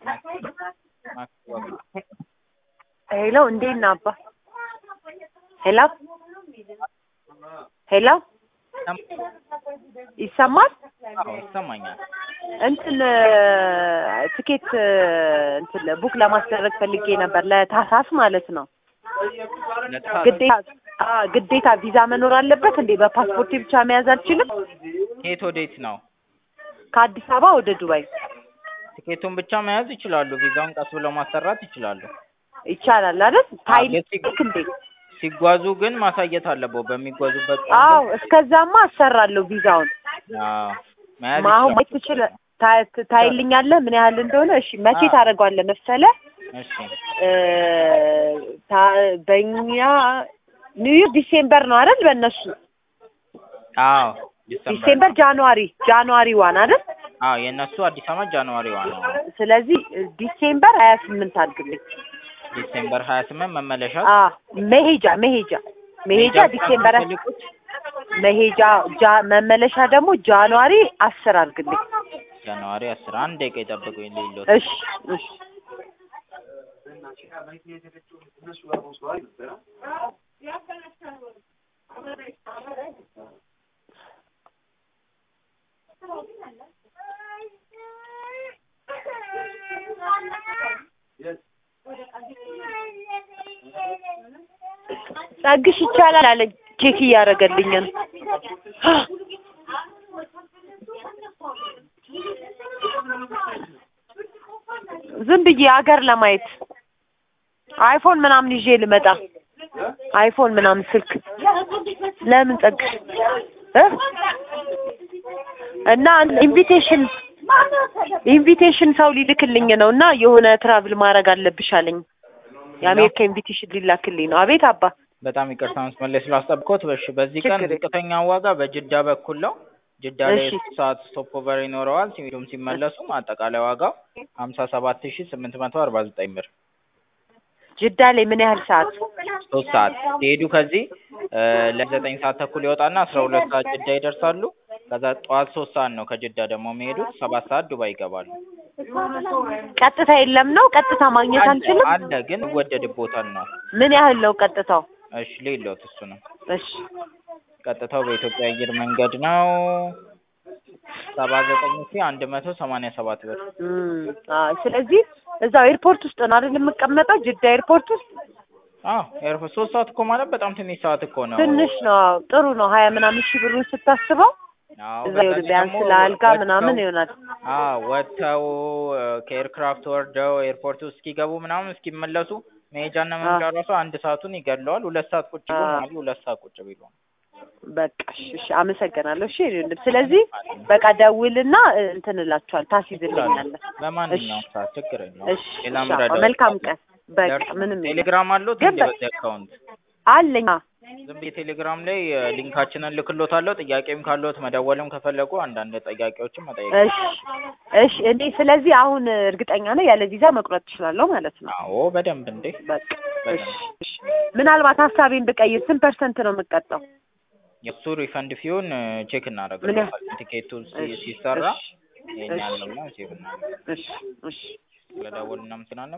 ሄሎ እንዴት ነህ አባ? ሄሎ ሄሎ ይሰማል? አዎ ይሰማኛል። እንትን ትኬት እንትን ቡክ ለማስደረግ ፈልጌ ነበር ለታህሳስ ማለት ነው። ግዴታ ቪዛ መኖር አለበት እንዴ? በፓስፖርት ብቻ መያዝ አልችልም? ከየት ወዴት ነው? ከአዲስ አበባ ወደ ዱባይ። ትኬቱን ብቻ መያዝ ይችላሉ። ቪዛውን ቀስ ብለው ማሰራት ይችላሉ። ይቻላል አይደል? ታይልክ እንዴ? ሲጓዙ ግን ማሳየት አለበት በሚጓዙበት። አዎ እስከዛማ አሰራለሁ ቪዛውን። አዎ መያዝ ማሁን ይችላል። ታይልኛለህ ምን ያህል እንደሆነ? እሺ መቼ ታደርገዋለህ መሰለህ? እሺ በእኛ ኒው ዲሴምበር ነው አይደል? በእነሱ አዎ ዲሴምበር ጃንዋሪ ዋን አይደል? አዎ የእነሱ አዲስ ዓመት ጃንዋሪ ዋን ነው። ስለዚህ ዲሴምበር 28 አድርግልኝ። ዲሴምበር 28 መመለሻ። መሄጃ ዲሴምበር መመለሻ ደግሞ ጃንዋሪ 10 አድርግልኝ። ጃንዋሪ 10 አንድ ደቂቃ ይጠብቁኝ ልይሎት። እሺ ጸግሽ ይቻላል አለኝ። ቼክ እያደረገልኝ ነው። ዝም ብዬ ሀገር ለማየት አይፎን ምናምን ይዤ ልመጣ። አይፎን ምናምን ስልክ ለምን ጸግሽ እና ኢንቪቴሽን ሰው ሊልክልኝ ነው እና የሆነ ትራቭል ማድረግ አለብሽ አለኝ። የአሜሪካ ኢንቪቴሽን ሊላክልኝ ነው። አቤት አባ። በጣም ይቅርታ መስመር ስላስጠብቆት። በዚህ ቀን ዝቅተኛ ዋጋ በጅዳ በኩል ነው። ጅዳ ላይ 3 ሰዓት ስቶፕ ኦቨር ይኖረዋል። ሲመለሱ አጠቃላይ ዋጋው 57849 ብር። ጅዳ ላይ ምን ያህል ሰዓት? 3 ሰዓት ሲሄዱ ከዚህ ለ9 ሰዓት ተኩል ይወጣና 12 ሰዓት ጅዳ ይደርሳሉ። ከዛ ጠዋት 3 ሰዓት ነው ከጅዳ ደግሞ የሚሄዱት። 7 ሰዓት ዱባይ ይገባሉ። ቀጥታ የለም ነው? ቀጥታ ማግኘት አንችልም? አለ ግን ወደድቦታል ነው። ምን ያህል ነው ቀጥታው? እሺ ሌሎት እሱ ነው። እሺ ቀጥታው በኢትዮጵያ አየር መንገድ ነው 79187 ብር። ስለዚህ እዛው ኤርፖርት ውስጥ ነው አይደል የምቀመጠው? ጅዳ ኤርፖርት ውስጥ? ኤርፖርት 3 ሰዓት እኮ ማለት በጣም ትንሽ ሰዓት እኮ ነው። ትንሽ ነው። ጥሩ ነው። 20 ምናምን ሺህ ብሩን ስታስበው እዛው ቢያንስ ለአልጋ ምናምን ይሆናል። ወጥተው ከኤርክራፍት ወርደው ኤርፖርት ውስጥ እስኪገቡ ምናምን እስኪመለሱ መሄጃና መምጫ ራሱ 1 ሰዓቱን ይገድለዋል። 2 ሰዓት ቁጭ ቢሉ ማለት 2 ሰዓት ቁጭ ቢሉ። በቃ እሺ አመሰግናለሁ። እሺ ስለዚህ በቃ ደውልና እንትን እላችኋል ታስይዝልኛለህ። በማንኛውም ሰዓት ችግር የለውም። እሺ መልካም ቀን። በቃ ምንም ቴሌግራም አለው በዚህ አካውንት አለኝ። ዝም ብዬ ቴሌግራም ላይ ሊንካችንን ልክሎታለሁ። ጥያቄም ካለዎት መደወልም ከፈለጉ አንዳንድ ጥያቄዎችን መጠየቅ። እሺ እኔ ስለዚህ አሁን እርግጠኛ ነኝ ያለ ቪዛ መቁረጥ እችላለሁ ማለት ነው? አዎ በደንብ እንዴ። በቃ እሺ ምናልባት ሀሳቤን ብቀይር ስንት ፐርሰንት ነው የምትቀጣው? የሱ ሪፈንድ ፊውን ቼክ እናደርጋለን። ቲኬቱ ሲሰራ የኛን ነው ቼክ እናደርጋለን። እሺ ስለደወልን እናመሰግናለን።